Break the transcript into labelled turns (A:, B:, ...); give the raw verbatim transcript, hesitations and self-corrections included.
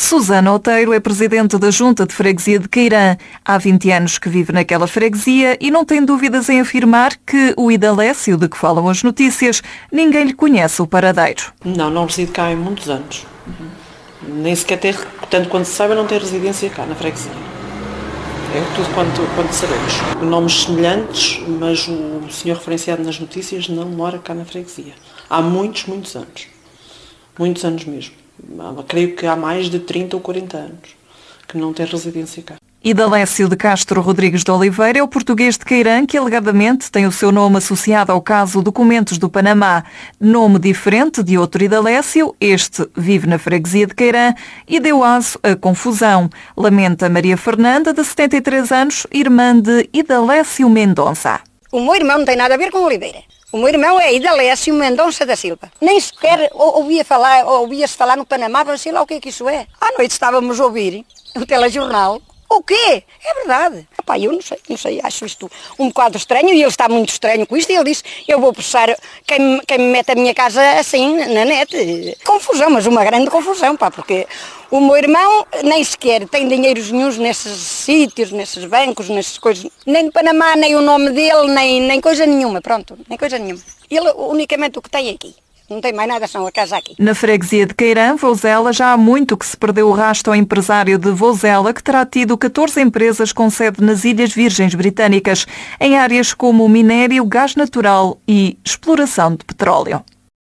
A: Susana Oteiro é presidente da Junta de Freguesia de Queirã. Há vinte anos que vive naquela freguesia e não tem dúvidas em afirmar que o Idalécio, de que falam as notícias, ninguém lhe conhece o paradeiro.
B: Não, não reside cá há muitos anos. Uhum. Nem sequer ter, tanto quanto se saiba, não tem residência cá na freguesia. É tudo quanto, quanto sabemos. Nomes semelhantes, mas o senhor referenciado nas notícias não mora cá na freguesia. Há muitos, muitos anos. Muitos anos mesmo. Creio que há mais de trinta ou quarenta anos que não tem residência cá.
A: Idalécio de Castro Rodrigues de Oliveira é o português de Queirã que alegadamente tem o seu nome associado ao caso Documentos do Panamá. Nome diferente de outro Idalécio, este vive na freguesia de Queirã e deu aso a confusão. Lamenta Maria Fernanda, de setenta e três anos, irmã de Idalécio Mendonça.
C: O meu irmão não tem nada a ver com Oliveira. O meu irmão é Idalécio Mendonça da Silva. Nem sequer ouvia falar, ouvia-se falar no Panamá, mas sei lá o que é que isso é. À noite estávamos a ouvir o telejornal. O quê? É verdade. Epá, eu não sei, não sei, acho isto um bocado estranho e ele está muito estranho com isto. E ele disse, eu vou processar quem, quem me mete a minha casa assim na net. Confusão, mas uma grande confusão, pá, porque o meu irmão nem sequer tem dinheiros nenhuns nesses sítios, nesses bancos, nessas coisas. Nem no Panamá, nem o nome dele, nem, nem coisa nenhuma, pronto, nem coisa nenhuma. Ele unicamente o que tem aqui. Não tem mais nada, são a casa aqui.
A: Na freguesia de Queirã, Vouzela, já há muito que se perdeu o rastro ao empresário de Vouzela, que terá tido catorze empresas com sede nas Ilhas Virgens Britânicas, em áreas como minério, gás natural e exploração de petróleo.